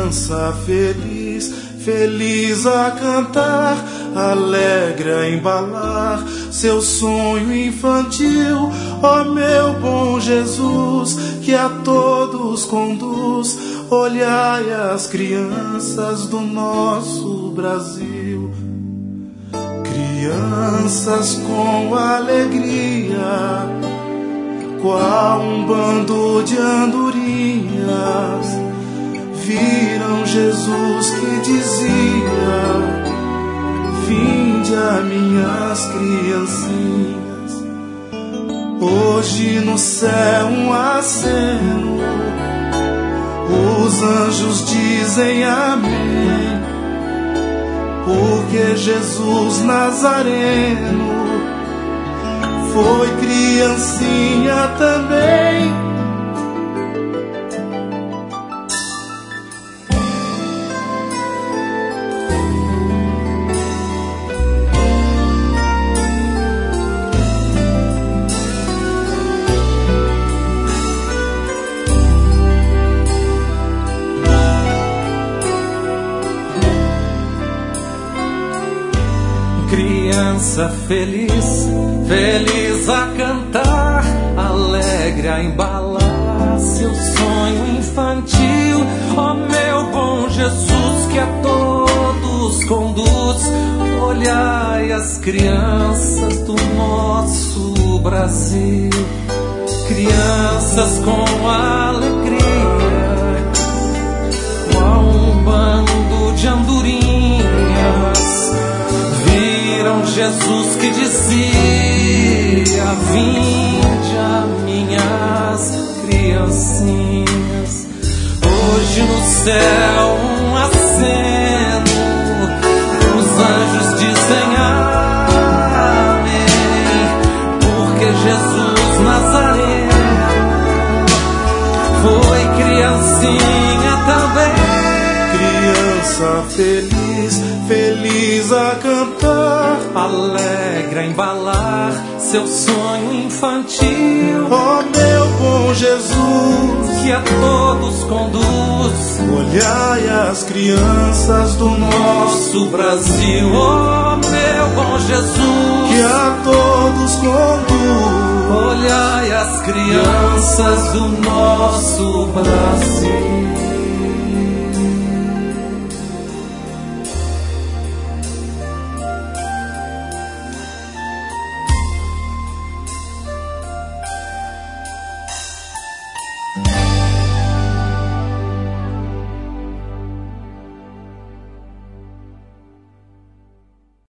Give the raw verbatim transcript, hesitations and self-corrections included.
criança feliz, feliz a cantar, alegre a embalar seu sonho infantil. Ó meu bom Jesus, que a todos conduz, olhai as crianças do nosso Brasil. Crianças com alegria, qual um bando de andorinhas, viram Jesus que dizia: vinde a minhas criancinhas. Hoje no céu um aceno, os anjos dizem amém, porque Jesus Nazareno foi criancinha também. Criança feliz, feliz a cantar, alegre a embalar seu sonho infantil. Ó meu bom Jesus, que a todos conduz, olhai as crianças do nosso Brasil. Crianças com alegria, qual um bando de andorinhas, viram Jesus que dizia: vinde a minhas criancinhas. Hoje no céu um aceno, os anjos dizem amém, porque Jesus Nazareno foi criancinha também. Criança feliz, feliz a cantar, alegre a embalar seu sonho infantil. ó meu bom Jesus, que a todos conduz, olhai as crianças do nosso Brasil. Ó meu bom Jesus, que a todos conduz, olhai as crianças do nosso Brasil.